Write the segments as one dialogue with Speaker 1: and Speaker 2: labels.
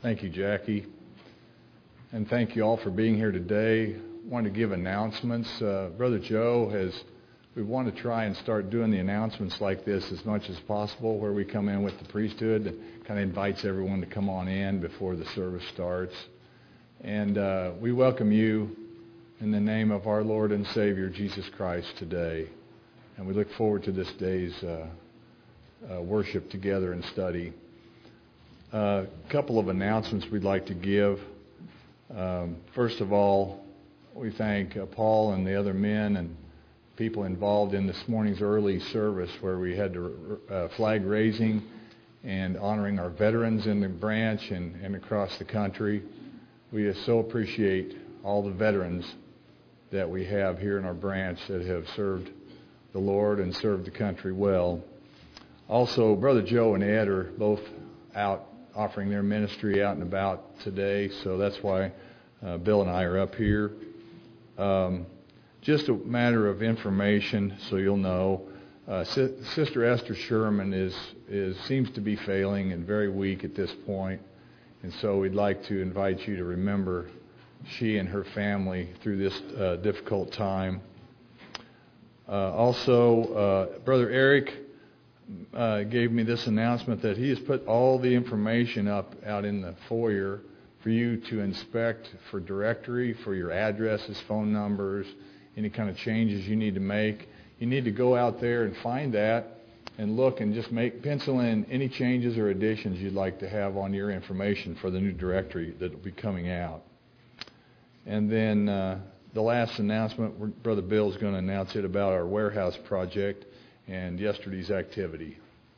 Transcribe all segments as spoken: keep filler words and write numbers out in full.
Speaker 1: Thank you, Jackie. And thank you all for being here today. I want to give announcements. Uh, Brother Joe has, we want to try and start doing the announcements like this as much as possible, where we come in with the priesthood and kind of invites everyone to come on in before the service starts. And uh, we welcome you in the name of our Lord and Savior, Jesus Christ, today. And we look forward to this day's uh, uh, worship together and study. A uh, couple of announcements we'd like to give. Um, first of all, we thank uh, Paul and the other men and people involved in this morning's early service, where we had to, uh, flag raising and honoring our veterans in the branch and, and across the country. We so appreciate all the veterans that we have here in our branch that have served the Lord and served the country well. Also, Brother Joe and Ed are both out offering their ministry out and about today, so that's why uh, Bill and I are up here. Um, just a matter of information, so you'll know. Uh, Si- Sister Esther Sherman is is seems to be failing and very weak at this point, and so we'd like to invite you to remember she and her family through this uh, difficult time. Uh, also, uh, Brother Eric uh, gave me this announcement that he has put all the information up out in the foyer for you to inspect for directory, for your addresses, phone numbers, any kind of changes you need to make. You need to go out there and find that and look and just make pencil in any changes or additions you'd like to have on your information for the new directory that will be coming out. And then uh, the last announcement, Brother Bill is going to announce it about our warehouse project and yesterday's activity.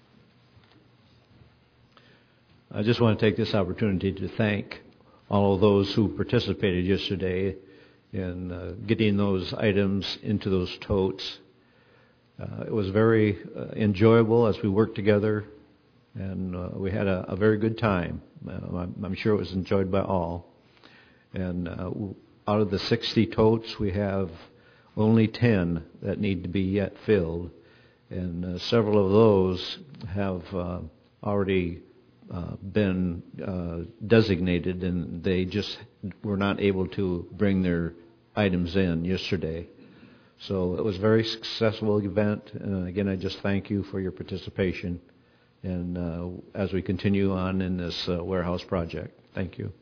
Speaker 2: I just want to take this opportunity to thank all of those who participated yesterday in uh, getting those items into those totes. Uh, it was very uh, enjoyable as we worked together, and uh, we had a, a very good time. Uh, I'm, I'm sure it was enjoyed by all. And uh, out of the sixty totes, we have only ten that need to be yet filled. And uh, several of those have uh, already uh, been uh, designated, and they just were not able to bring their items in yesterday. So it was a very successful event. Uh, again, I just thank you for your participation, and uh, as we continue on in this uh, warehouse project. Thank you.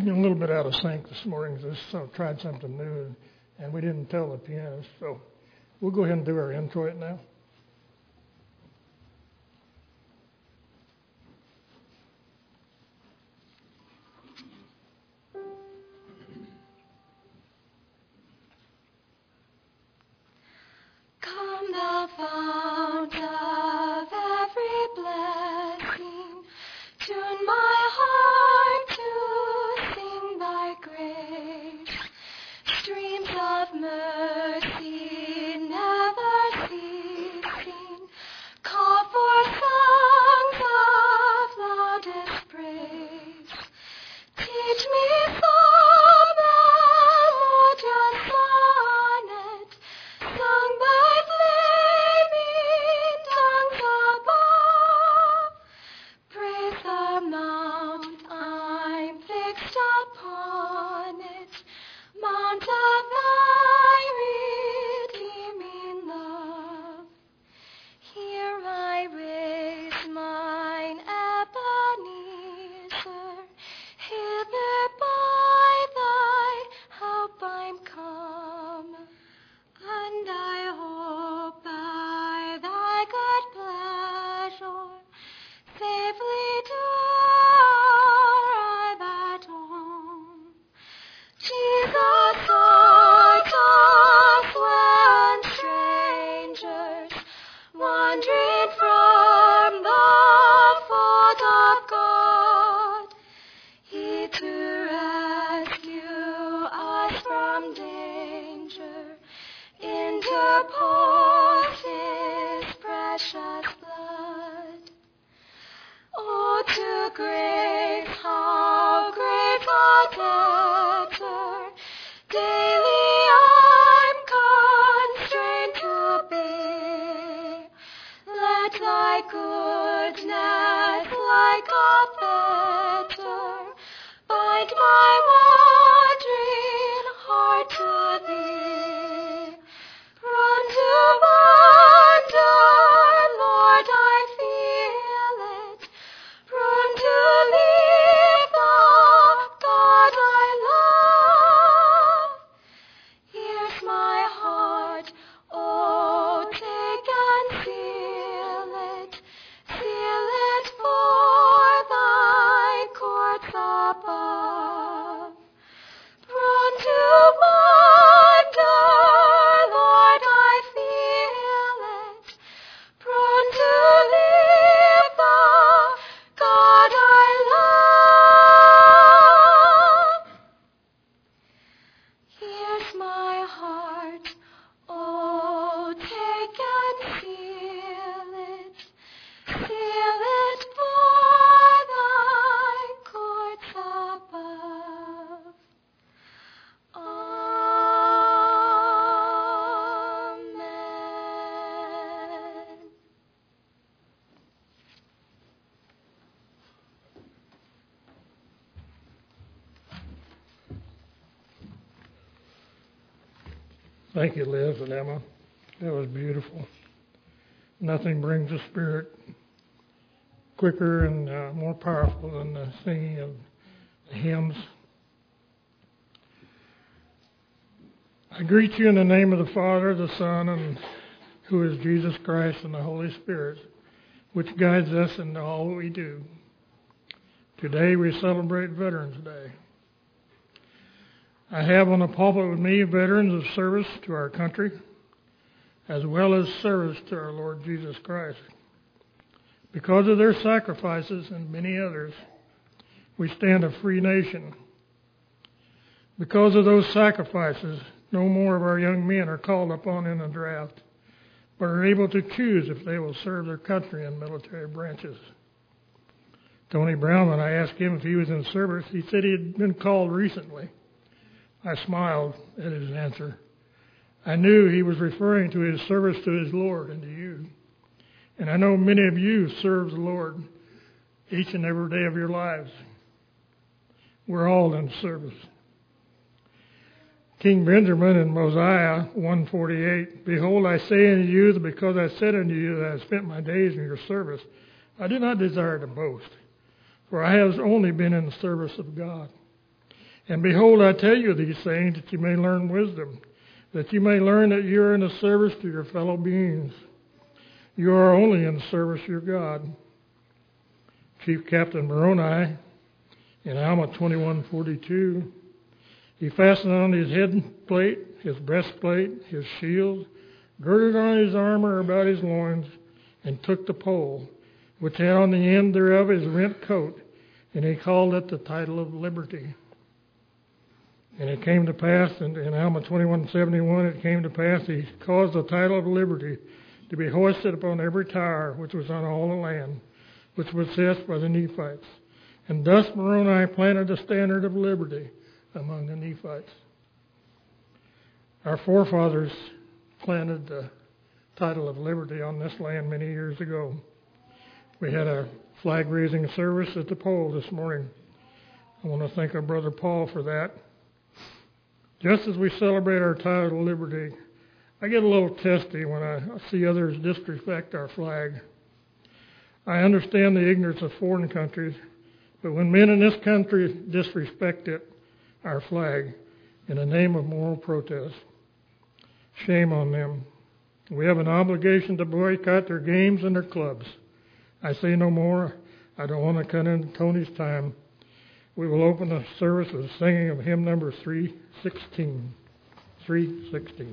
Speaker 3: a little bit out of sync this morning. Just uh, tried something new, and we didn't tell the pianist. So we'll go ahead and do our introit now.
Speaker 4: Come thou fount of every blessing, tune my heart to sing thy grace. Streams of mercy never ceasing, call for songs of loudest praise. Teach me some melodious sonnet, sung by flaming tongues above. Praise the mount I'm fixed upon it, mount of thy redeeming love. Here I raise mine Ebenezer, hither by thy help I'm come, and I hope by thy good pleasure safely do arrive at home. Jesus, art us when strangers, wandering from the fold of God. He to rescue us from danger interposed his precious blood. Oh, to grace, how great a debtor daily I'm constrained to be. Let thy goodness like a fetter bind my wandering heart to thee. Run to wander, Lord, I feel it. Run to leave the God I love. Here's my heart, oh, take and seal it. Seal it for thy courts above. Run to wander, Lord, I feel it. Prone to leave the God I love. Here's my heart, oh, take and seal it. Seal it for thy courts above. Amen.
Speaker 3: Thank you, Liz and Emma. That was beautiful. Nothing brings the Spirit quicker and uh, more powerful than the singing of the hymns. I greet you in the name of the Father, the Son, and who is Jesus Christ, and the Holy Spirit, which guides us in all we do. Today we celebrate Veterans Day. I have on the pulpit with me veterans of service to our country, as well as service to our Lord Jesus Christ. Because of their sacrifices and many others, we stand a free nation. Because of those sacrifices, no more of our young men are called upon in the draft, but are able to choose if they will serve their country in military branches. Tony Brown, when I asked him if he was in service, he said he had been called recently. I smiled at his answer. I knew he was referring to his service to his Lord and to you. And I know many of you serve the Lord each and every day of your lives. We're all in service. King Benjamin in Mosiah one forty-eight, Behold, I say unto you that because I said unto you that I have spent my days in your service, I do not desire to boast, for I have only been in the service of God. And behold, I tell you these things that you may learn wisdom, that you may learn that you are in the service to your fellow beings. You are only in the service of your God. Chief Captain Moroni, in Alma twenty-one forty-two, he fastened on his head plate, his breastplate, his shield, girded on his armor about his loins, and took the pole, which had on the end thereof his rent coat, and he called it the title of liberty. And it came to pass, in, in Alma twenty-one seventy-one, it came to pass, he caused the title of liberty to be hoisted upon every tower which was on all the land, which was possessed by the Nephites. And thus Moroni planted the standard of liberty among the Nephites. Our forefathers planted the title of liberty on this land many years ago. We had a flag-raising service at the pole this morning. I want to thank our brother Paul for that. Just as we celebrate our title of liberty, I get a little testy when I see others disrespect our flag. I understand the ignorance of foreign countries, but when men in this country disrespect it, our flag, in the name of moral protest, shame on them. We have an obligation to boycott their games and their clubs. I say no more. I don't want to cut into Tony's time. We will open the service with singing of hymn number three sixteen. three sixteen.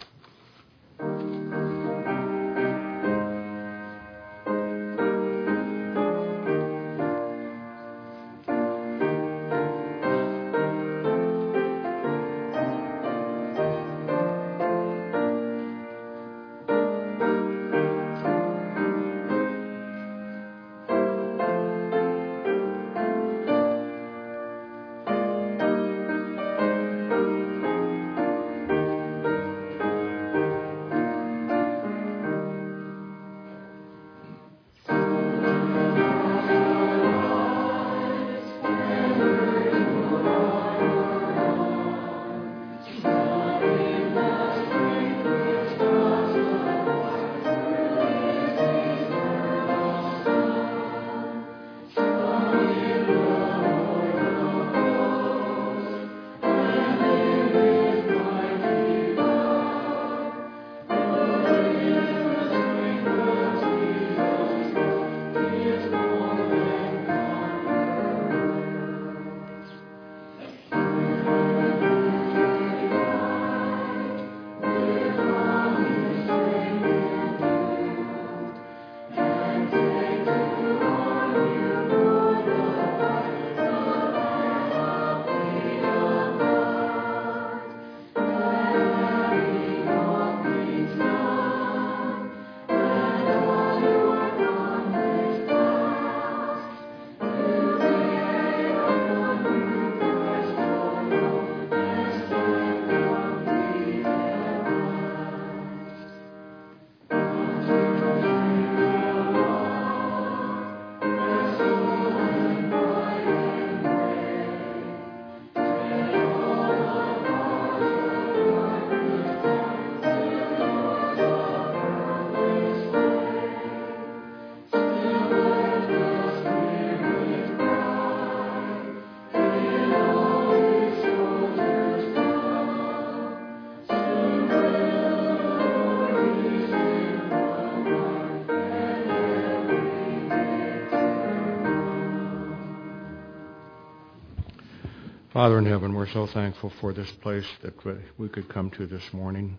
Speaker 5: Father in heaven, we're so thankful for this place that we could come to this morning.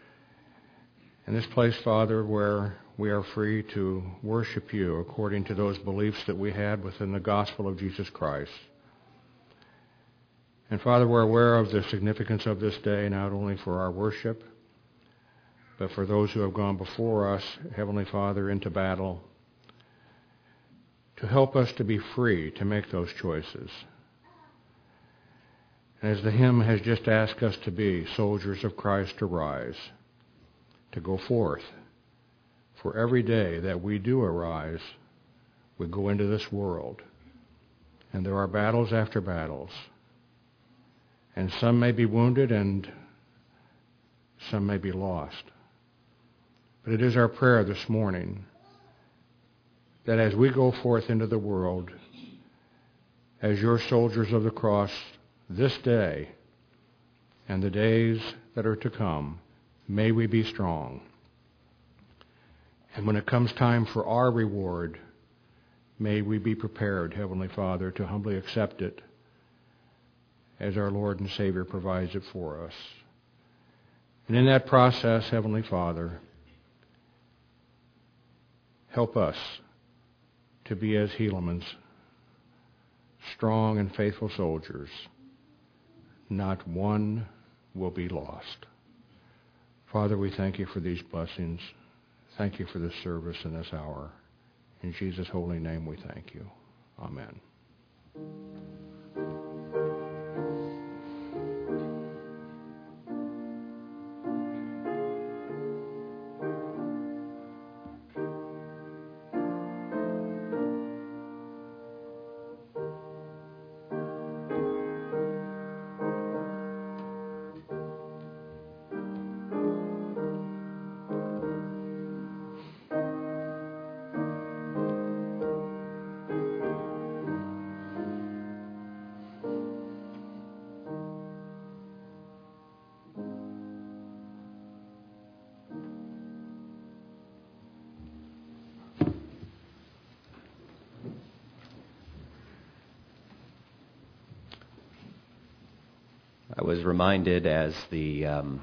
Speaker 5: And this place, Father, where we are free to worship you according to those beliefs that we had within the gospel of Jesus Christ. And Father, we're aware of the significance of this day, not only for our worship, but for those who have gone before us, Heavenly Father, into battle, to help us to be free to make those choices. As the hymn has just asked us to be, soldiers of Christ arise, to go forth. For every day that we do arise, we go into this world. And there are battles after battles. And some may be wounded and some may be lost. But it is our prayer this morning that as we go forth into the world, as your soldiers of the cross, this day and the days that are to come, may we be strong. And when it comes time for our reward, may we be prepared, Heavenly Father, to humbly accept it as our Lord and Savior provides it for us. And in that process, Heavenly Father, help us to be as Helaman's strong and faithful soldiers. Not one will be lost. Father, we thank you for these blessings. Thank you for this service in this hour. In Jesus' holy name we thank you. Amen.
Speaker 6: I was reminded as the um,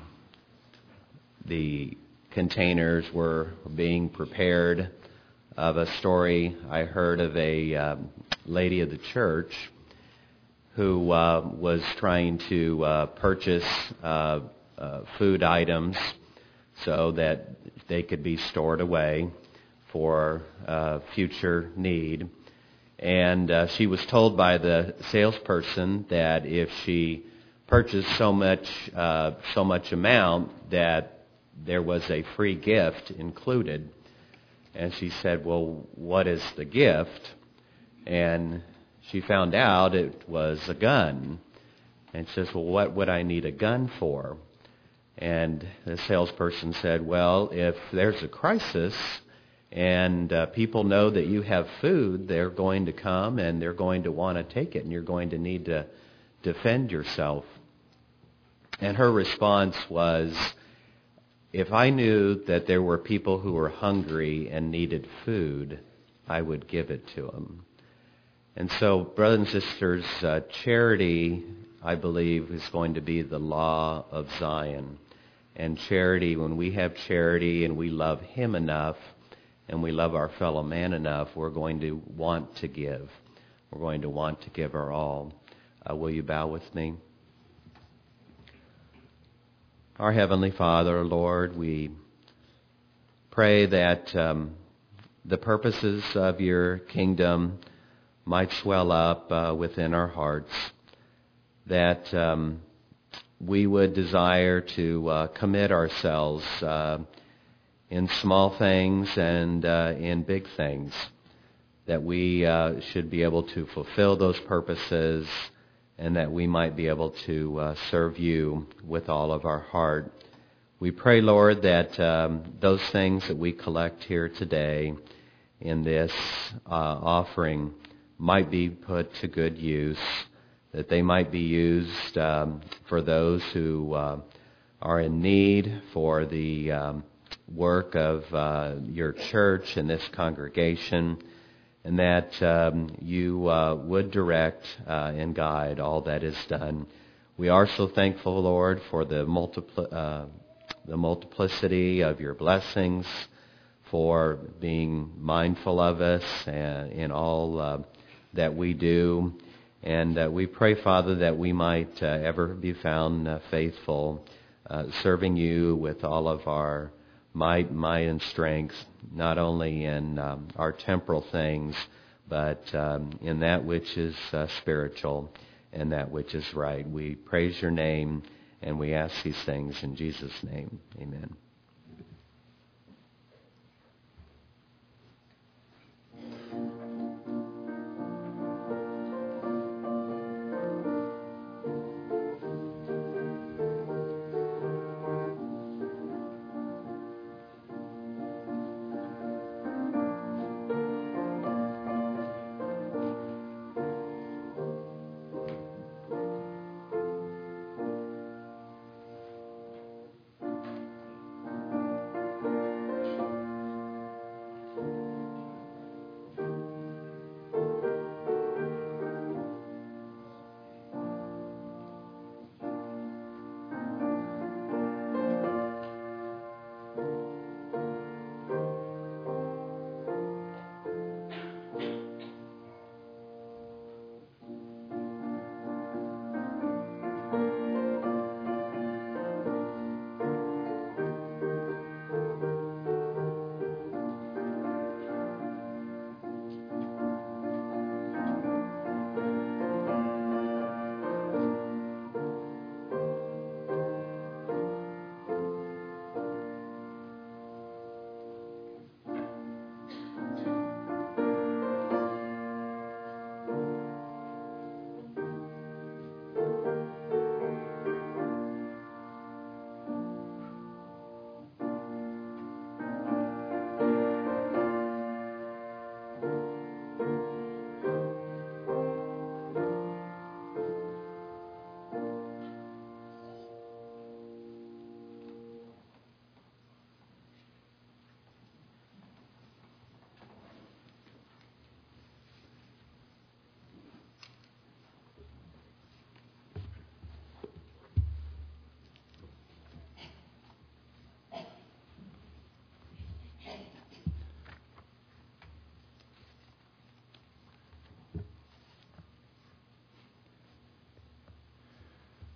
Speaker 6: the containers were being prepared of a story I heard of a um, lady of the church who uh, was trying to uh, purchase uh, uh, food items so that they could be stored away for uh, future need. And uh, she was told by the salesperson that if she purchased so much uh, so much amount that there was a free gift included. And she said, well, what is the gift? And she found out it was a gun. And she says, well, what would I need a gun for? And the salesperson said, well, if there's a crisis and uh, people know that you have food, they're going to come and they're going to want to take it, and you're going to need to defend yourself. And her response was, if I knew that there were people who were hungry and needed food, I would give it to them. And so, brothers and sisters, uh, charity, I believe, is going to be the law of Zion. And charity, when we have charity and we love Him enough and we love our fellow man enough, we're going to want to give. We're going to want to give our all. Uh, will you bow with me? Our Heavenly Father, Lord, we pray that um, the purposes of your kingdom might swell up uh, within our hearts, that um, we would desire to uh, commit ourselves uh, in small things and uh, in big things, that we uh, should be able to fulfill those purposes and that we might be able to uh, serve you with all of our heart. We pray, Lord, that um, those things that we collect here today in this uh, offering might be put to good use, that they might be used um, for those who uh, are in need, for the um, work of uh, your church and this congregation, and that um, you uh, would direct uh, and guide all that is done. We are so thankful, Lord, for the, multipli- uh, the multiplicity of your blessings, for being mindful of us and in all uh, that we do. And uh, we pray, Father, that we might uh, ever be found uh, faithful, uh, serving you with all of our might, might and strength, not only in um, our temporal things, but um, in that which is uh, spiritual and that which is right. We praise your name and we ask these things in Jesus' name. Amen.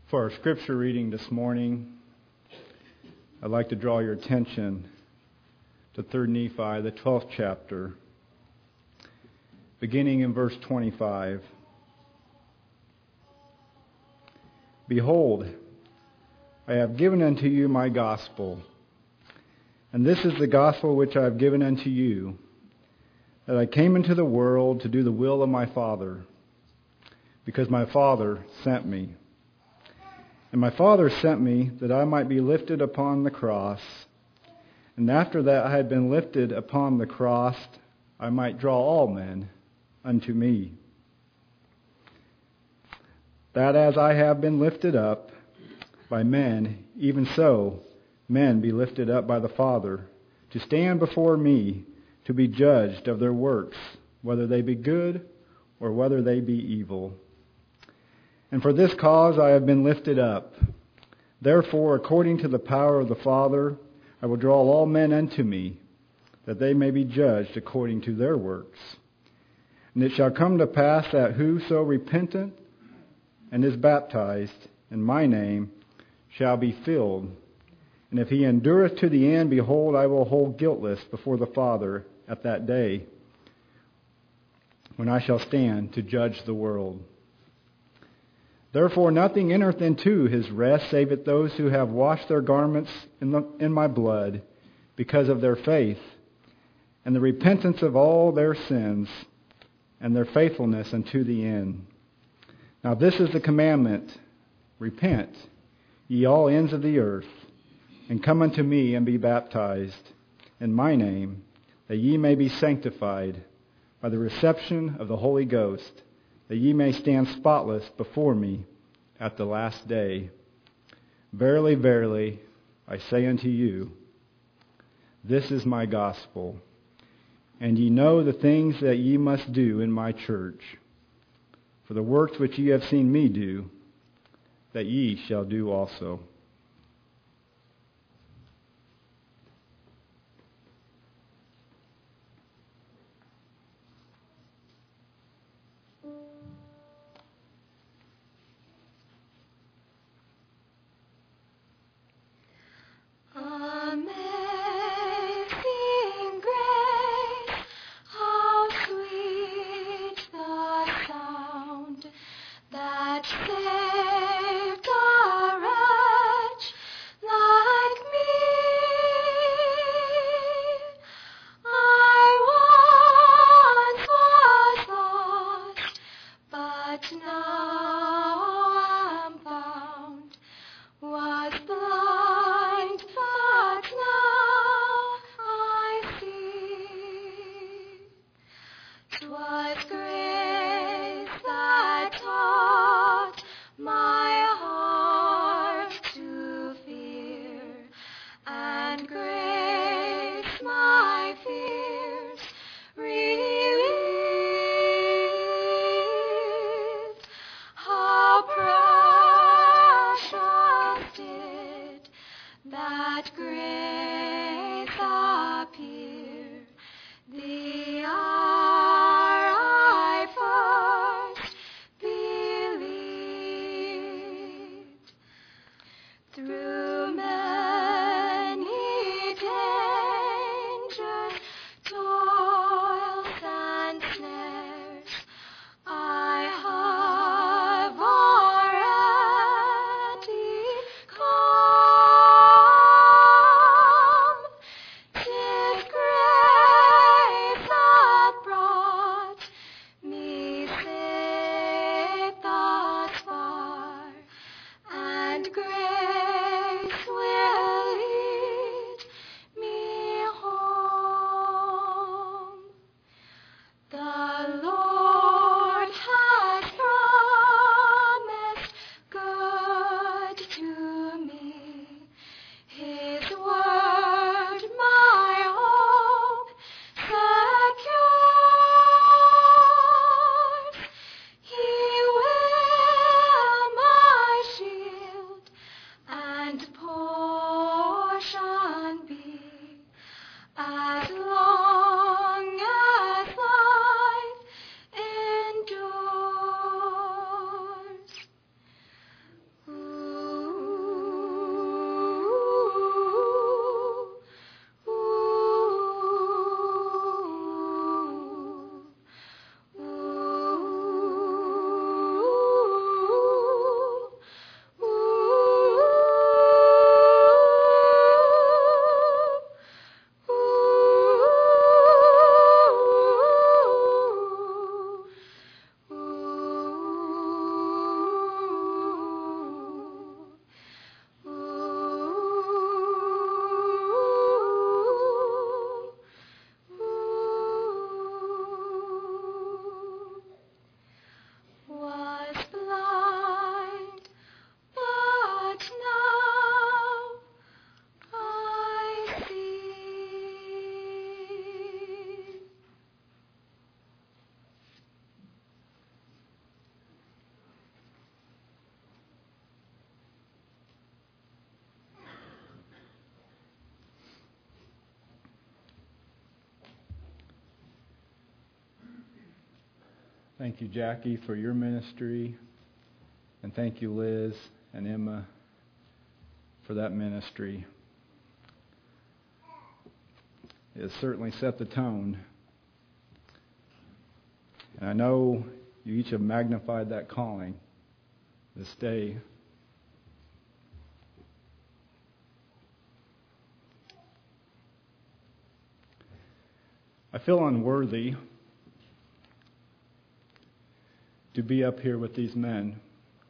Speaker 7: For our scripture reading this morning, I'd like to draw your attention to Third Nephi, the twelfth chapter, beginning in verse twenty-five. Behold, I have given unto you my gospel, and this is the gospel which I have given unto you, that I came into the world to do the will of my Father, because my Father sent me. And my Father sent me that I might be lifted upon the cross, and after that I had been lifted upon the cross, I might draw all men unto me. That as I have been lifted up by men, even so men be lifted up by the Father, to stand before me, to be judged of their works, whether they be good or whether they be evil. And for this cause I have been lifted up. Therefore, according to the power of the Father, I will draw all men unto me, that they may be judged according to their works. And it shall come to pass that whoso repenteth and is baptized in my name shall be filled. And if he endureth to the end, behold, I will hold guiltless before the Father at that day, when I shall stand to judge the world. Therefore nothing entereth into his rest, save it those who have washed their garments in, the, in my blood, because of their faith, and the repentance of all their sins, and their faithfulness unto the end. Now this is the commandment: repent, ye all ends of the earth, and come unto me, and be baptized in my name, that ye may be sanctified by the reception of the Holy Ghost, that ye may stand spotless before me at the last day. Verily, verily, I say unto you, this is my gospel, and ye know the things that ye must do in my church. For the works which ye have seen me do, that ye shall do also.
Speaker 4: Amazing grace, how sweet the sound that saved a wretch like me. I once was lost, but now am found. Was blind, but now I see. 'Twas grace that taught my heart to fear, and grace my fears relieved. How precious did that grace appear, the hour I first believed. Through many dangers, toils, and snares, I have already come. 'Tis grace that brought me safe thus far, and grace will lead me home. The Lord has promised good to me. His word my hope secures. He will my shield and portion be, as long as life endures. Ooh.
Speaker 7: Thank you, Jackie, for your ministry. And thank you, Liz and Emma, for that ministry. It has certainly set the tone. And I know you each have magnified that calling this day. I feel unworthy to be up here with these men.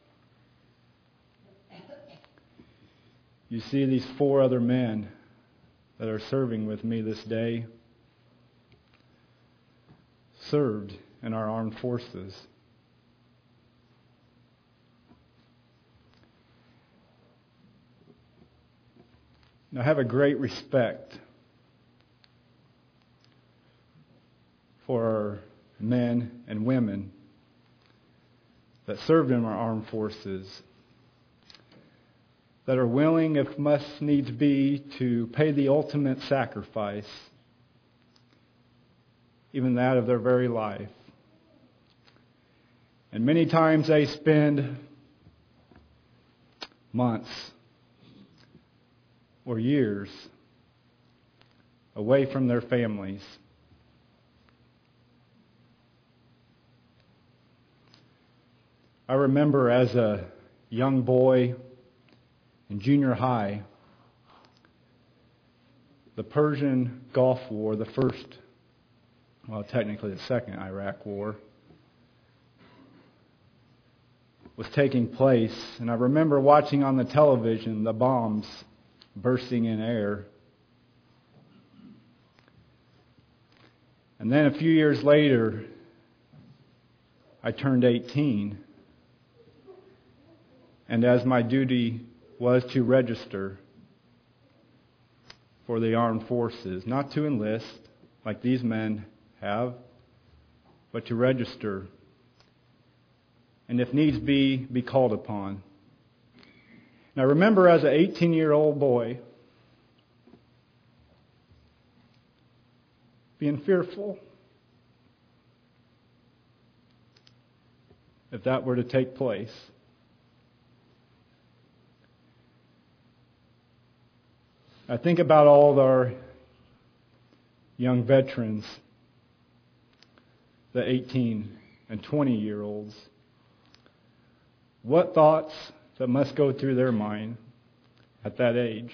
Speaker 7: You see these four other men that are serving with me this day, served in our armed forces. And I have a great respect for our men and women that served in our armed forces, that are willing, if must needs be, to pay the ultimate sacrifice, even that of their very life. And many times they spend months or years away from their families. I remember as a young boy in junior high, the Persian Gulf War, the first, well, technically the second Iraq War, was taking place. And I remember watching on the television the bombs bursting in air. And then a few years later, I turned eighteen. And as my duty was to register for the armed forces, not to enlist like these men have, but to register, and if needs be, be called upon. And I remember as an eighteen-year-old boy being fearful if that were to take place. I think about all of our young veterans, the eighteen and twenty-year-olds. What thoughts that must go through their mind at that age?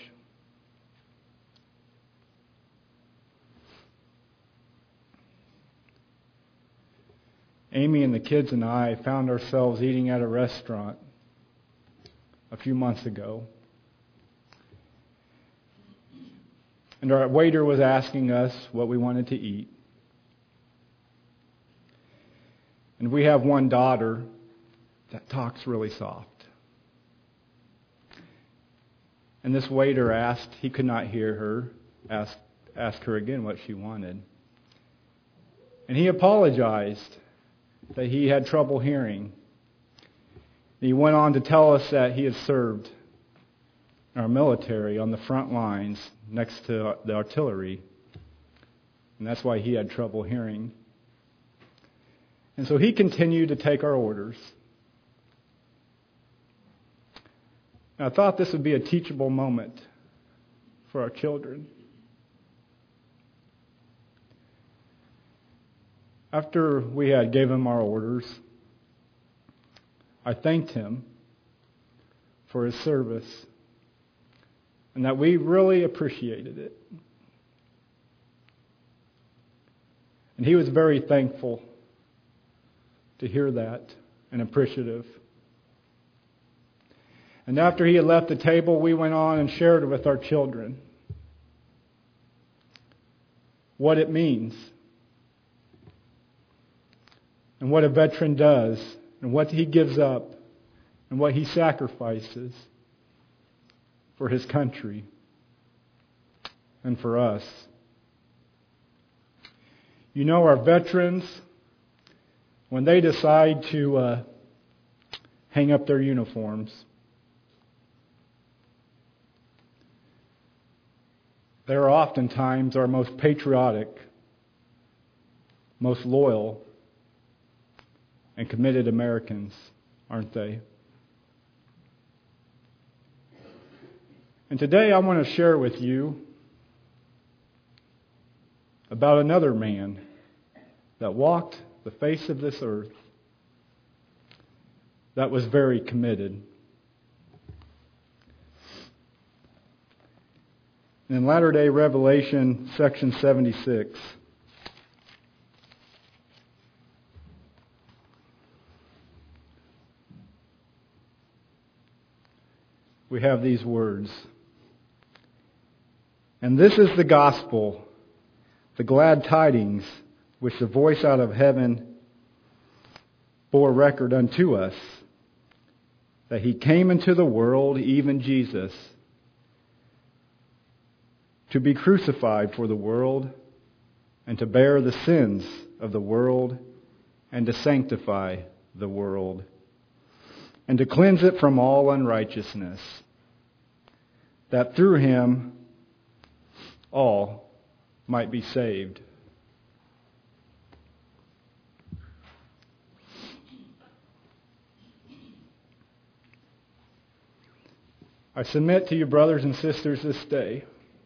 Speaker 7: Amy and the kids and I found ourselves eating at a restaurant a few months ago. And our waiter was asking us what we wanted to eat. And we have one daughter that talks really soft. And this waiter asked, he could not hear her, asked, asked her again what she wanted. And he apologized that he had trouble hearing. And he went on to tell us that he had served our military on the front lines next to the artillery. And that's why he had trouble hearing. And so he continued to take our orders. And I thought this would be a teachable moment for our children. After we had gave him our orders, I thanked him for his service and that we really appreciated it. And he was very thankful to hear that and appreciative. And after he had left the table, we went on and shared with our children what it means and what a veteran does and what he gives up and what he sacrifices for his country and for us. You know, our veterans, when they decide to uh, hang up their uniforms, they're oftentimes our most patriotic, most loyal, and committed Americans, aren't they? And today I want to share with you about another man that walked the face of this earth that was very committed. In Latter-day Revelation, section seventy-six, we have these words. And this is the gospel, the glad tidings, which the voice out of heaven bore record unto us, that he came into the world, even Jesus, to be crucified for the world, and to bear the sins of the world, and to sanctify the world, and to cleanse it from all unrighteousness, that through him all might be saved. I submit to you, brothers and sisters, this day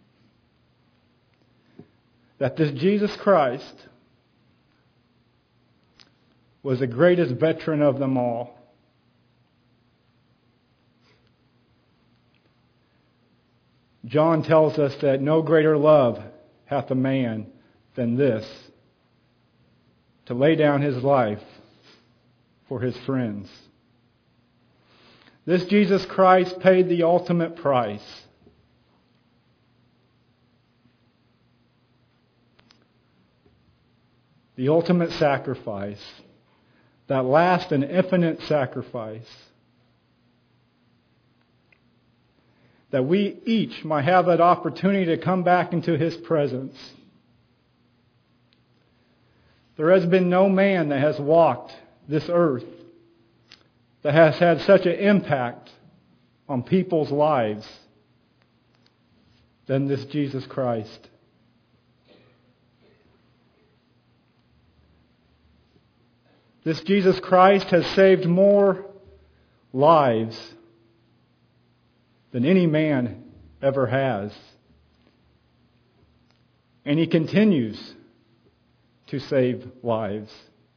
Speaker 7: that this Jesus Christ was the greatest veteran of them all. John tells us that no greater love hath a man than this, to lay down his life for his friends. This Jesus Christ paid the ultimate price. The ultimate sacrifice. That last and infinite sacrifice. That we each might have that opportunity to come back into his presence. There has been no man that has walked this earth that has had such an impact on people's lives than this Jesus Christ. This Jesus Christ has saved more lives than any man ever has. And he continues to save lives.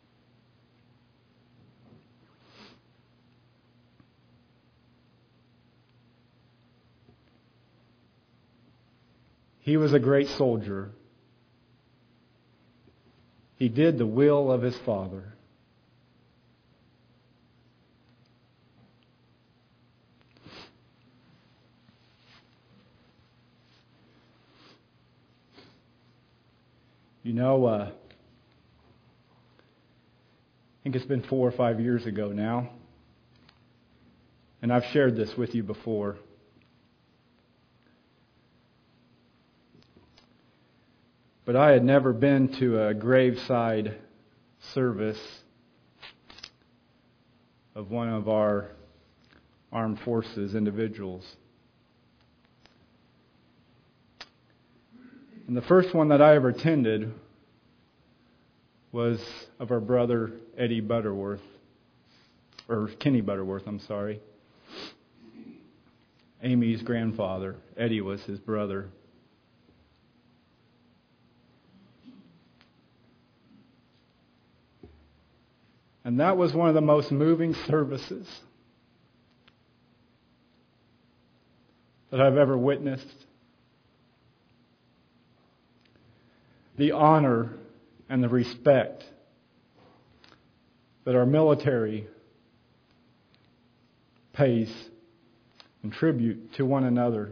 Speaker 7: He was a great soldier. He did the will of his Father. You know, uh, I think it's been four or five years ago now, and I've shared this with you before. But I had never been to a graveside service of one of our armed forces individuals. And the first one that I ever attended was of our brother Eddie Butterworth, or Kenny Butterworth, I'm sorry. Amy's grandfather. Eddie was his brother. And that was one of the most moving services that I've ever witnessed. The honor and the respect that our military pays in tribute to one another.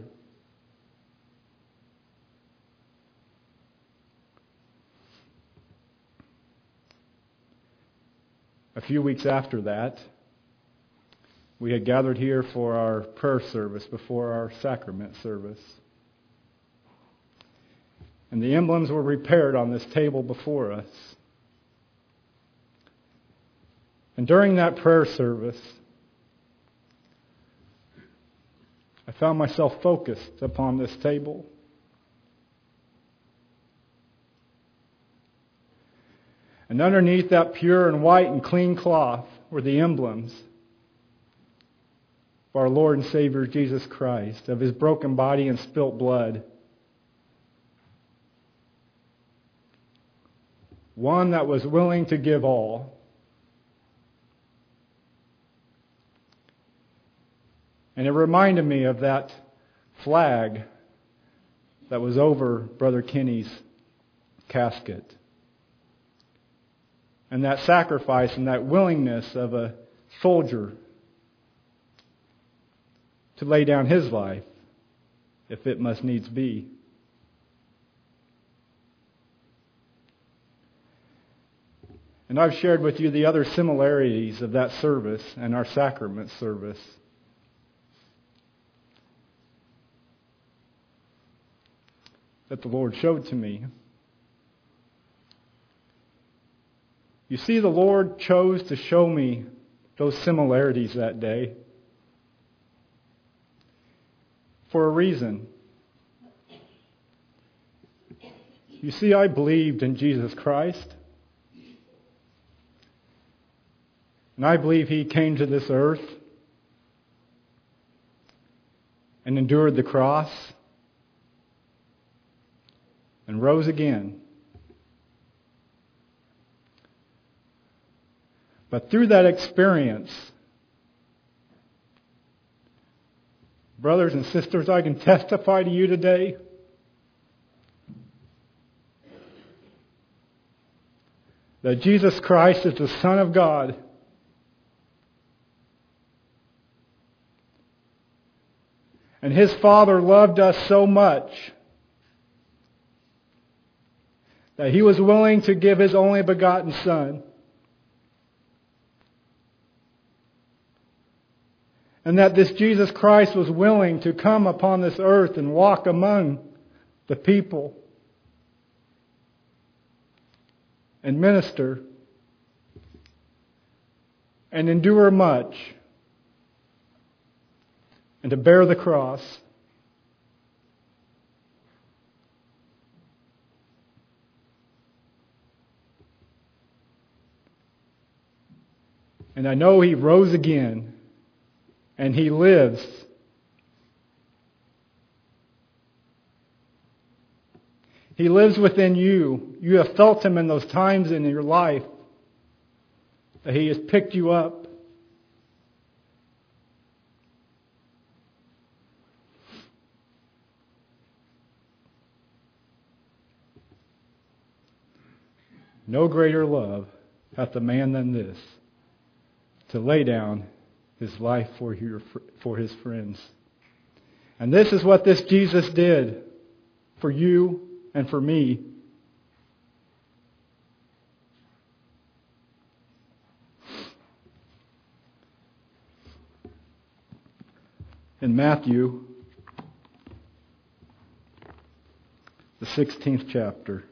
Speaker 7: A few weeks after that, we had gathered here for our prayer service before our sacrament service. And the emblems were prepared on this table before us. And during that prayer service, I found myself focused upon this table. And underneath that pure and white and clean cloth were the emblems of our Lord and Savior Jesus Christ, of His broken body and spilt blood. One that was willing to give all. And it reminded me of that flag that was over Brother Kenny's casket. And that sacrifice and that willingness of a soldier to lay down his life, if it must needs be. And I've shared with you the other similarities of that service and our sacrament service. That the Lord showed to me. You see, the Lord chose to show me those similarities that day for a reason. You see, I believed in Jesus Christ. And I believe He came to this earth and endured the cross and rose again. But through that experience, brothers and sisters, I can testify to you today that Jesus Christ is the Son of God. And His Father loved us so much that He was willing to give His only begotten Son. And that this Jesus Christ was willing to come upon this earth and walk among the people and minister and endure much and to bear the cross. And I know He rose again. And He lives. He lives within you. You have felt Him in those times in your life that He has picked you up. No greater love hath a man than this, to lay down His life for your, for His friends. And this is what this Jesus did for you and for me. In Matthew, the sixteenth chapter.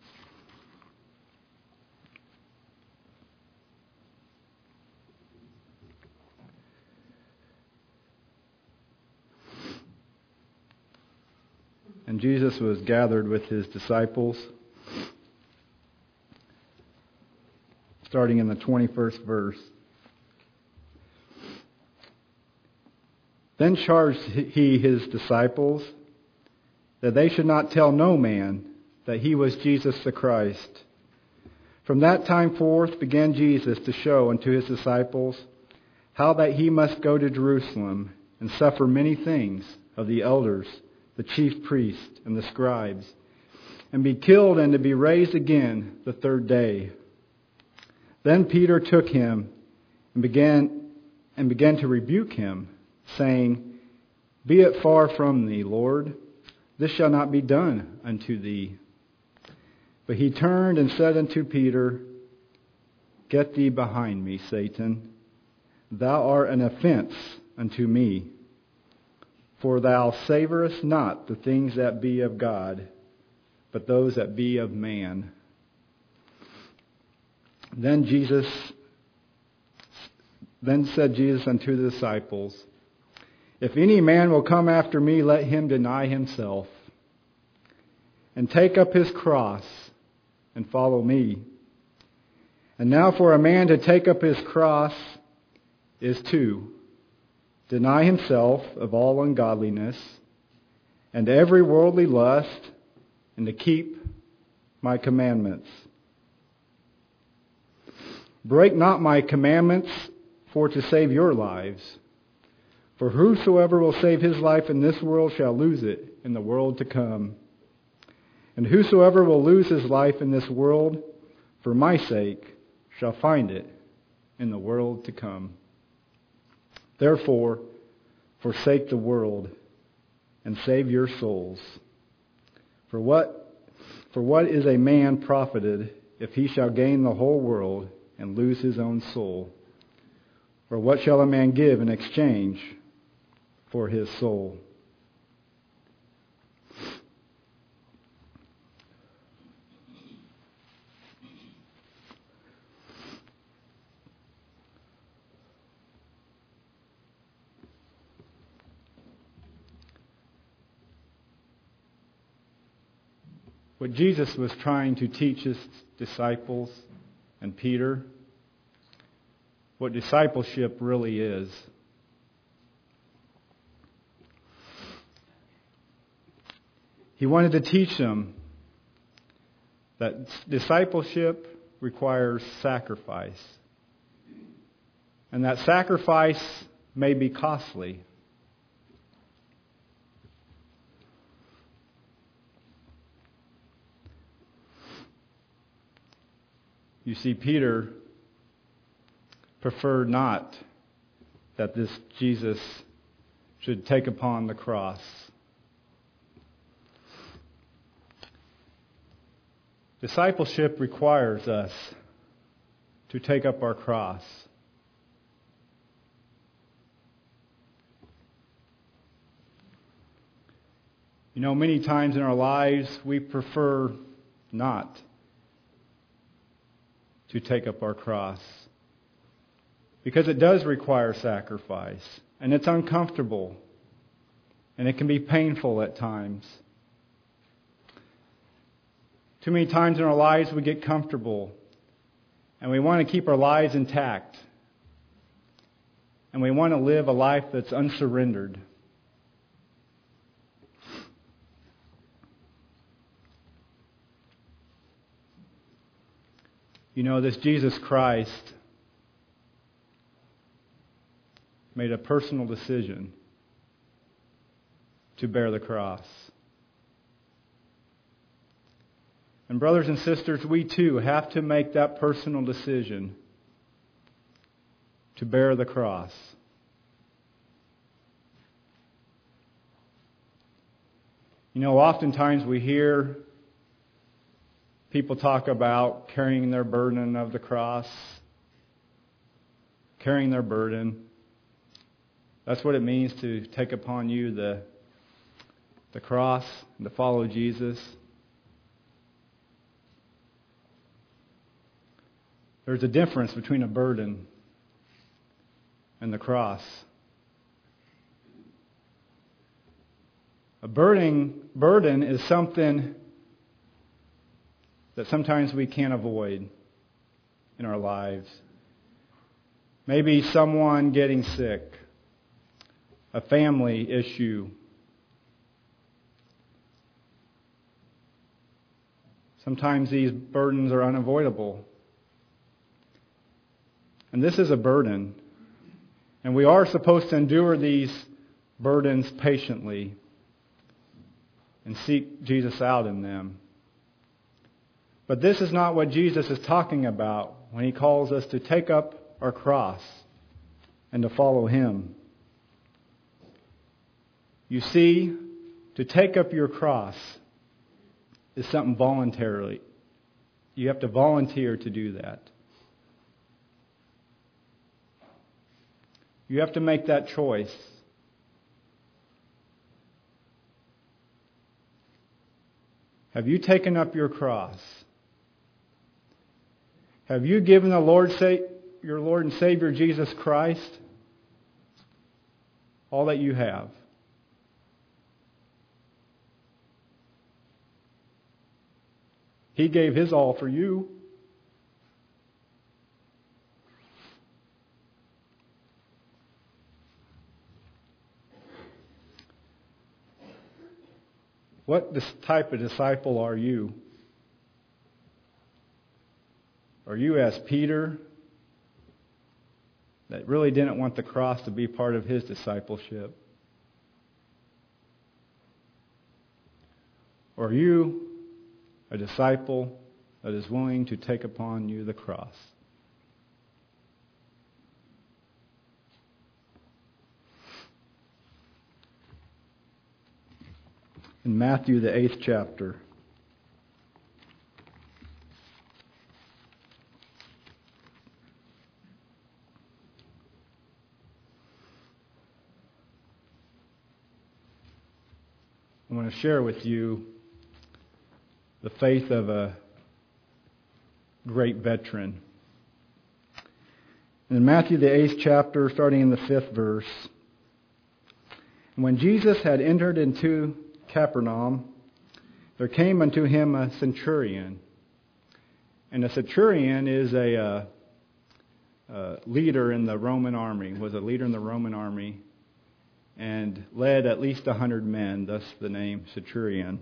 Speaker 7: And Jesus was gathered with His disciples, starting in the twenty-first verse. Then charged He His disciples that they should not tell no man that He was Jesus the Christ. From that time forth began Jesus to show unto His disciples how that He must go to Jerusalem and suffer many things of the elders, the chief priests, and the scribes, and be killed and to be raised again the third day. Then Peter took Him and began and began to rebuke Him, saying, Be it far from thee, Lord, this shall not be done unto thee. But He turned and said unto Peter, Get thee behind me, Satan. Thou art an offense unto me. For thou savorest not the things that be of God, but those that be of man. Then Jesus, then said Jesus unto the disciples, If any man will come after me, let him deny himself, and take up his cross, and follow me. And now for a man to take up his cross is to deny himself of all ungodliness and every worldly lust, and to keep my commandments. Break not my commandments for to save your lives. For whosoever will save his life in this world shall lose it in the world to come. And whosoever will lose his life in this world for my sake shall find it in the world to come. Therefore, forsake the world and save your souls. For what, for what is a man profited if he shall gain the whole world and lose his own soul? Or what shall a man give in exchange for his soul? What Jesus was trying to teach his disciples and Peter, what discipleship really is. He wanted to teach them that discipleship requires sacrifice. And that sacrifice may be costly. You see, Peter preferred not that this Jesus should take upon the cross. Discipleship requires us to take up our cross. You know, many times in our lives we prefer not to take up our cross, because it does require sacrifice, and it's uncomfortable, and it can be painful at times. Too many times in our lives we get comfortable, and we want to keep our lives intact, and we want to live a life that's unsurrendered. You know, this Jesus Christ made a personal decision to bear the cross. And brothers and sisters, we too have to make that personal decision to bear the cross. You know, oftentimes we hear people talk about carrying their burden of the cross, carrying their burden. That's what it means to take upon you the, the cross and to follow Jesus. There's a difference between a burden and the cross. A burden, burden is something that sometimes we can't avoid in our lives. Maybe someone getting sick, a family issue, sometimes these burdens are unavoidable. And this is a burden. And we are supposed to endure these burdens patiently and seek Jesus out in them. But this is not what Jesus is talking about when he calls us to take up our cross and to follow him. You see, to take up your cross is something voluntarily. You have to volunteer to do that. You have to make that choice. Have you taken up your cross? Have you given the Lord, your Lord and Savior Jesus Christ all that you have? He gave his all for you. What dis- type of disciple are you? Are you as Peter, that really didn't want the cross to be part of his discipleship? Or are you a disciple that is willing to take upon you the cross? In Matthew, the eighth chapter, I want to share with you the faith of a great veteran. In Matthew, the eighth chapter, starting in the fifth verse, when Jesus had entered into Capernaum, there came unto him a centurion. And a centurion is a, uh, a leader in the Roman army, was a leader in the Roman army, and led at least a hundred men, thus the name centurion.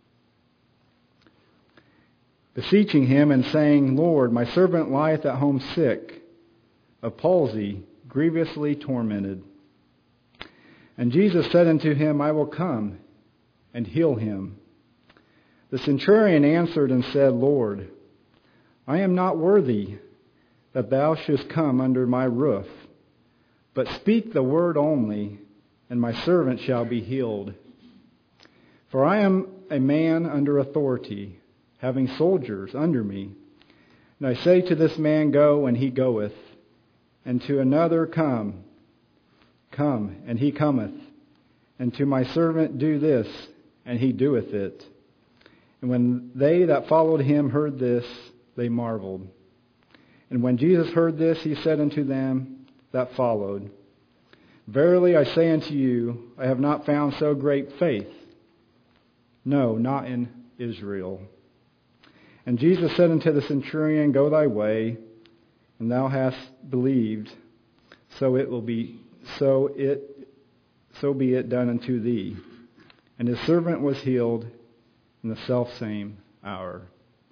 Speaker 7: Beseeching him and saying, Lord, my servant lieth at home sick, of palsy, grievously tormented. And Jesus said unto him, I will come and heal him. The centurion answered and said, Lord, I am not worthy that thou shouldst come under my roof, but speak the word only, and my servant shall be healed. For I am a man under authority, having soldiers under me. And I say to this man, go, and he goeth, and to another, come, come, and he cometh, and to my servant, do this, and he doeth it. And when they that followed him heard this, they marveled. And when Jesus heard this, he said unto them that followed, Verily I say unto you, I have not found so great faith, no, not in Israel. And Jesus said unto the centurion, Go thy way, and thou hast believed, so it will be, so it, so be it done unto thee. And his servant was healed in the selfsame hour.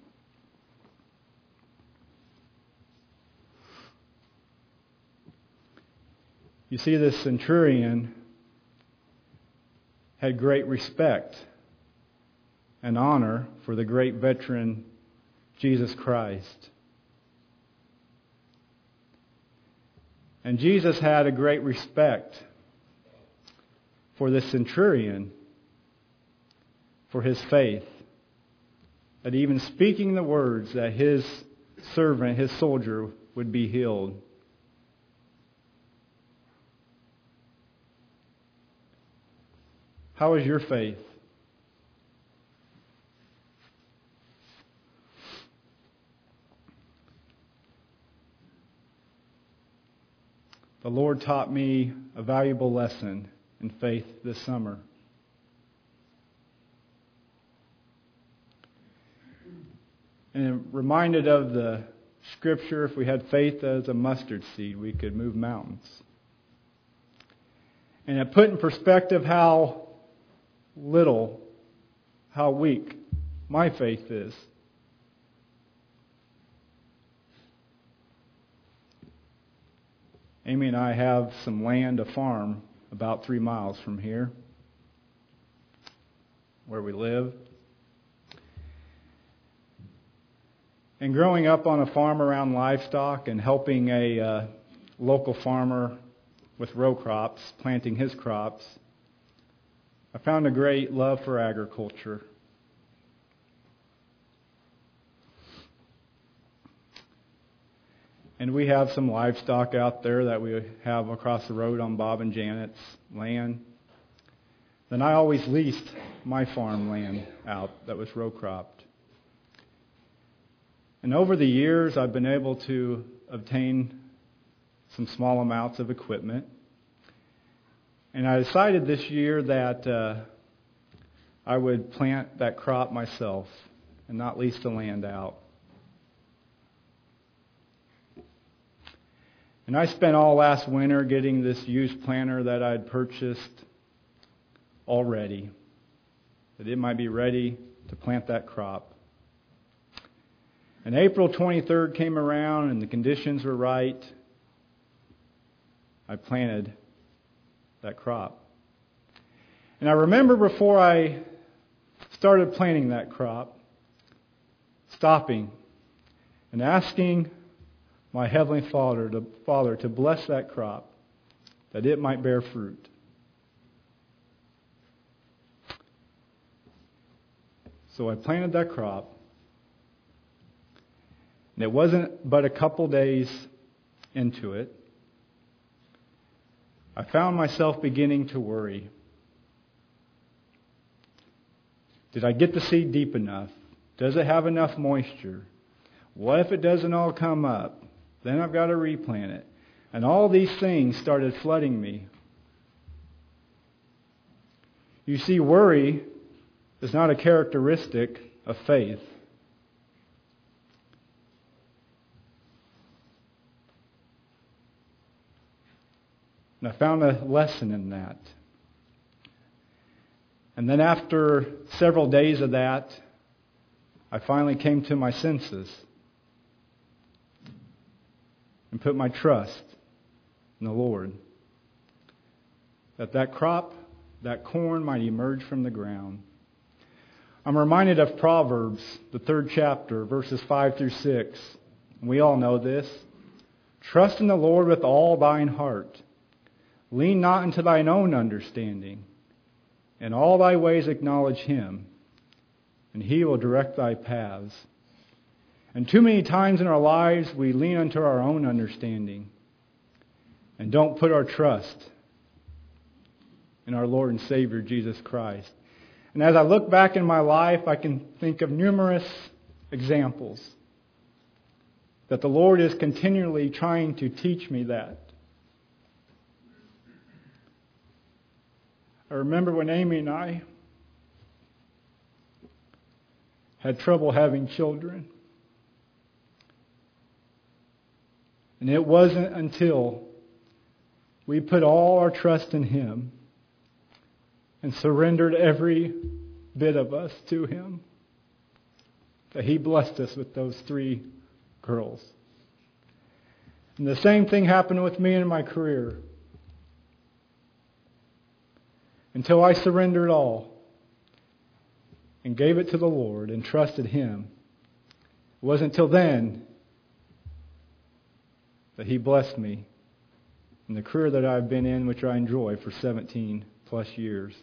Speaker 7: You see, this centurion had great respect and honor for the great veteran Jesus Christ. And Jesus had a great respect for this centurion, for his faith, that even speaking the words that his servant, his soldier, would be healed. How is your faith? The Lord taught me a valuable lesson in faith this summer. And reminded of the scripture, if we had faith as a mustard seed, we could move mountains. And it put in perspective how little, how weak my faith is. Amy and I have some land, a farm, about three miles from here, where we live. And growing up on a farm around livestock and helping a uh, local farmer with row crops, planting his crops, I found a great love for agriculture. And we have some livestock out there that we have across the road on Bob and Janet's land. Then I always leased my farmland out that was row cropped. And over the years, I've been able to obtain some small amounts of equipment. And I decided this year that uh, I would plant that crop myself and not lease the land out. And I spent all last winter getting this used planter that I'd purchased already. that it might be ready to plant that crop. And April twenty-third came around and the conditions were right. I planted that crop. And I remember before I started planting that crop, stopping and asking my Heavenly Father to, Father to bless that crop, that it might bear fruit. So I planted that crop, and it wasn't but a couple days into it, I found myself beginning to worry. Did I get the seed deep enough? Does it have enough moisture? What if it doesn't all come up? Then I've got to replant it. And all these things started flooding me. You see, worry is not a characteristic of faith. And I found a lesson in that. And then after several days of that, I finally came to my senses and put my trust in the Lord. That that crop, that corn might emerge from the ground. I'm reminded of Proverbs, the third chapter, verses five through six. We all know this. Trust in the Lord with all thine heart. Lean not into thine own understanding. In all thy ways acknowledge Him, and He will direct thy paths. And too many times in our lives we lean unto our own understanding and don't put our trust in our Lord and Savior Jesus Christ. And as I look back in my life, I can think of numerous examples that the Lord is continually trying to teach me that. I remember when Amy and I had trouble having children. And it wasn't until we put all our trust in Him and surrendered every bit of us to Him that He blessed us with those three girls. And the same thing happened with me in my career. Until I surrendered all and gave it to the Lord and trusted Him. It wasn't until then that He blessed me in the career that I've been in, which I enjoy for seventeen plus years.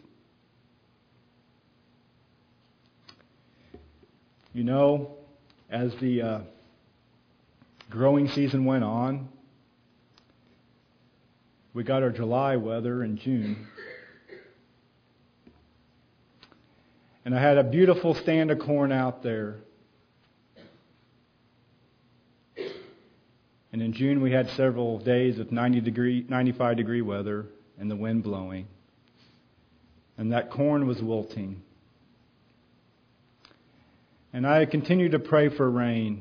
Speaker 7: You know, as the uh, growing season went on, we got our July weather in June. And I had a beautiful stand of corn out there. And in June we had several days of ninety degree, ninety-five degree weather and the wind blowing. And that corn was wilting. And I continued to pray for rain.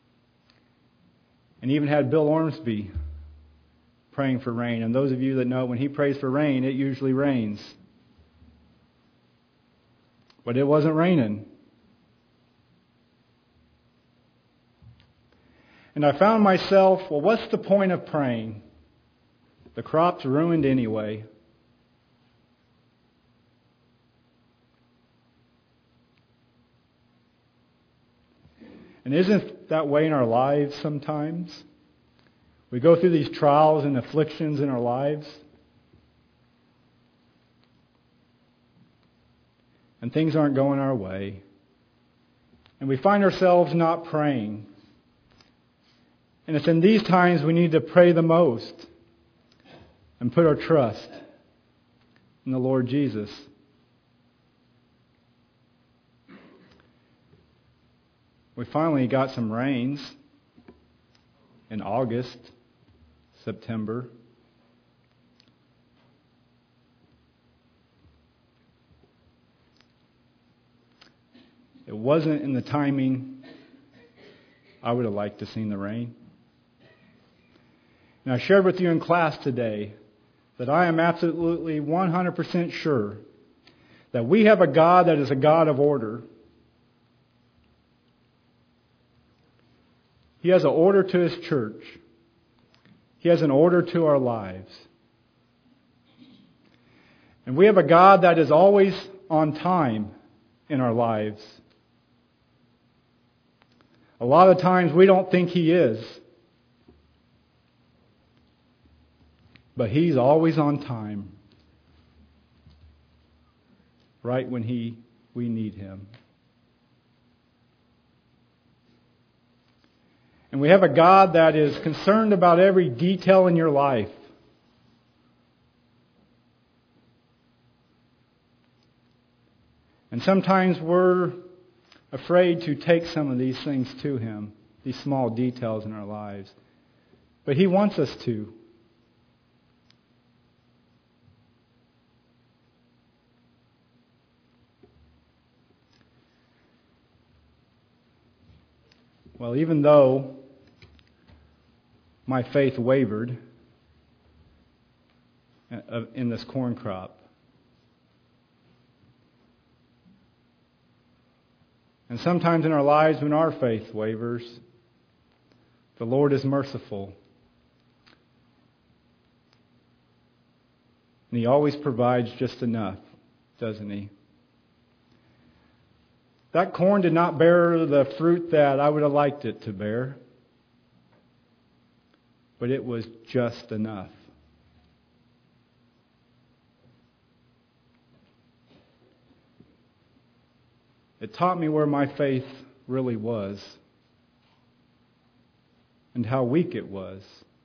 Speaker 7: And even had Bill Ormsby praying for rain. And those of you that know, when he prays for rain, it usually rains. But it wasn't raining. And I found myself, well, what's the point of praying? The crop's ruined anyway. And isn't that way in our lives sometimes? We go through these trials and afflictions in our lives. And things aren't going our way. And we find ourselves not praying. And it's in these times we need to pray the most and put our trust in the Lord Jesus. We finally got some rains in August, September. It wasn't in the timing I would have liked to seen the rain. And I shared with you in class today that I am absolutely one hundred percent sure that we have a God that is a God of order. He has an order to His church. He has an order to our lives. And we have a God that is always on time in our lives. A lot of times we don't think He is. But He's always on time. Right when he we need Him. And we have a God that is concerned about every detail in your life. And sometimes we're afraid to take some of these things to Him, these small details in our lives. But He wants us to. Well, even though my faith wavered in this corn crop, and sometimes in our lives when our faith wavers, the Lord is merciful. And He always provides just enough, doesn't He? That corn did not bear the fruit that I would have liked it to bear, but it was just enough. It taught me where my faith really was and how weak it was.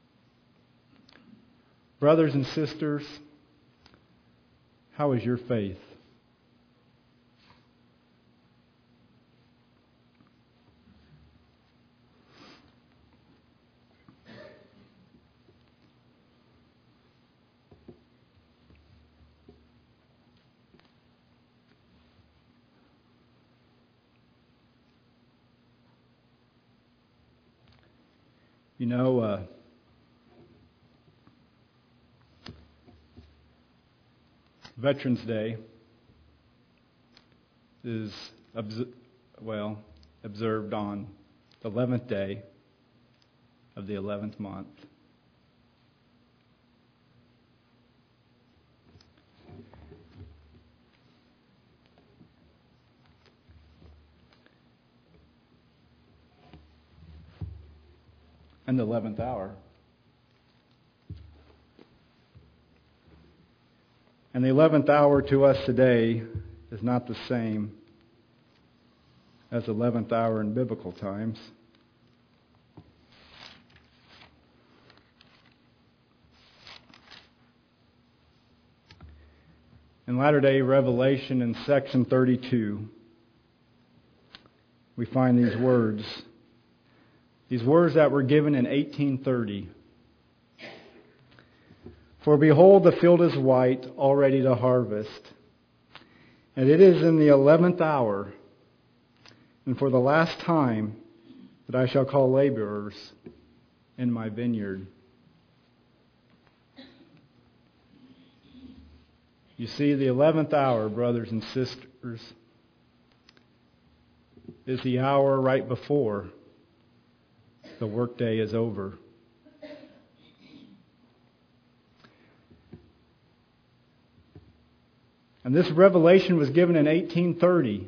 Speaker 7: Brothers and sisters, how is your faith? You know, uh, Veterans Day is obs- well observed on the eleventh day of the eleventh month. And the eleventh hour. And the eleventh hour to us today is not the same as the eleventh hour in biblical times. In Latter-day Revelation in section thirty-two, we find these words. These words that were given in eighteen thirty. For behold, the field is white, already to harvest. And it is in the eleventh hour, and for the last time, that I shall call laborers in my vineyard. You see, the eleventh hour, brothers and sisters, is the hour right before the workday is over. And this revelation was given in eighteen thirty.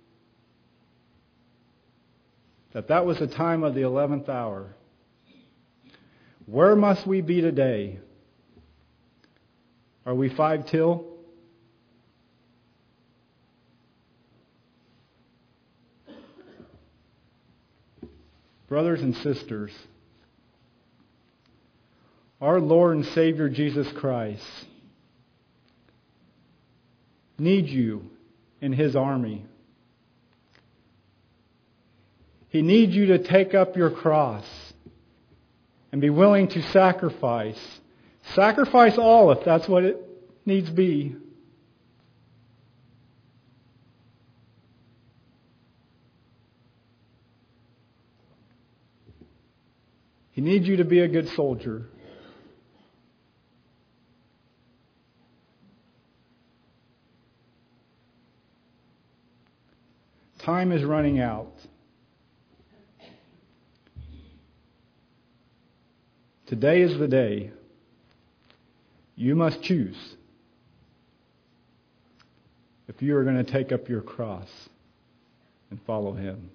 Speaker 7: That that was the time of the eleventh hour. Where must we be today? Are we five till? Brothers and sisters, our Lord and Savior Jesus Christ needs you in His army. He needs you to take up your cross and be willing to sacrifice. Sacrifice all if that's what it needs be. He needs you to be a good soldier. time is running out. Today is the day. You must choose if you are going to take up your cross and follow Him.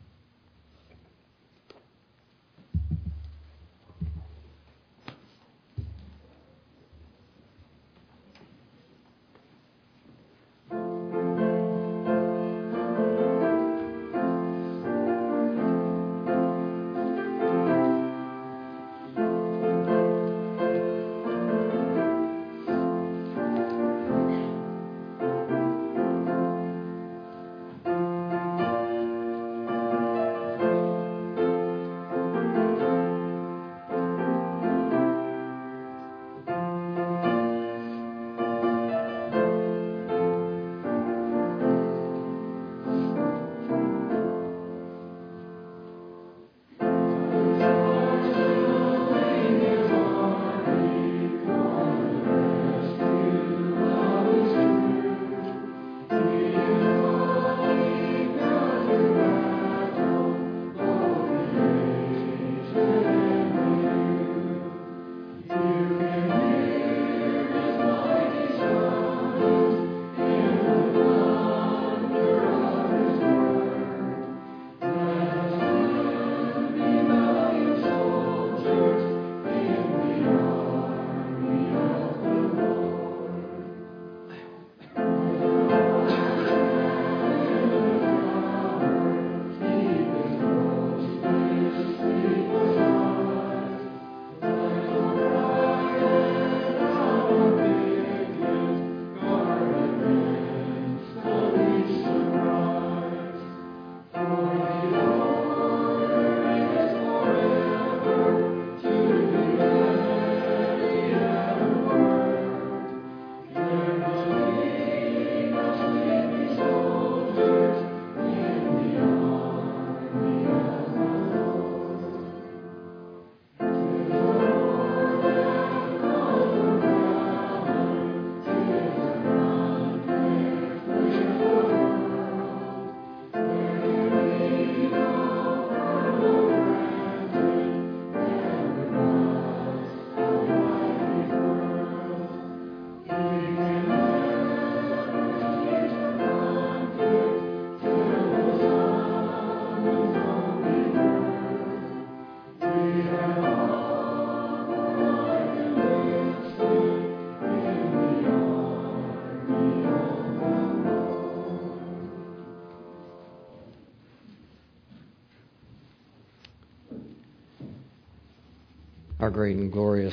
Speaker 8: Our great and glorious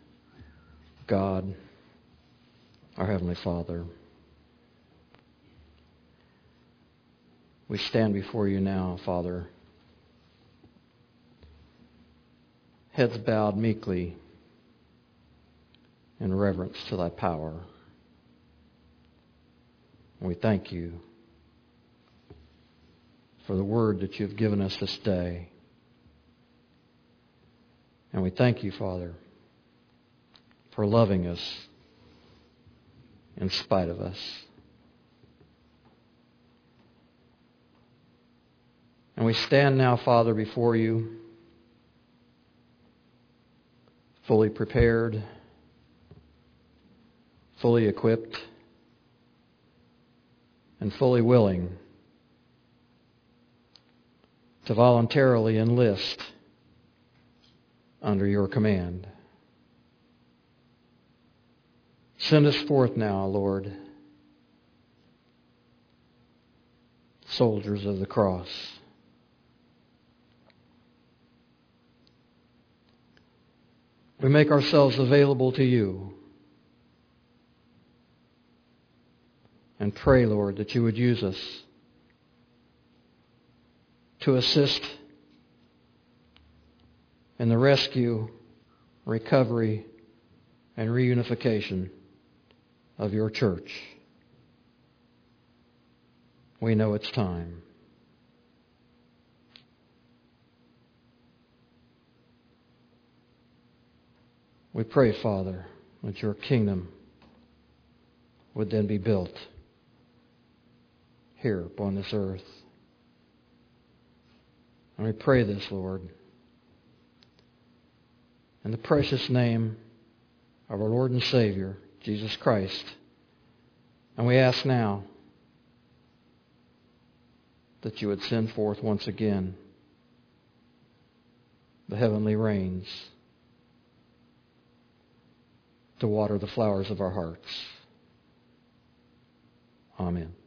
Speaker 8: God, our Heavenly Father, we stand before you now, Father, heads bowed meekly in reverence to thy power. And we thank you for the word that you've given us this day. And we thank you, Father, for loving us in spite of us. And we stand now, Father, before you, fully prepared, fully equipped, and fully willing to voluntarily enlist under your command. Send us forth now, Lord, soldiers of the cross. We make ourselves available to you and pray, Lord, that you would use us to assist in the rescue, recovery, and reunification of your church. We know it's time. We pray, Father, that your kingdom would then be built here upon this earth. And we pray this, Lord, in the precious name of our Lord and Savior, Jesus Christ. And we ask now that you would send forth once again the heavenly rains to water the flowers of our hearts. Amen.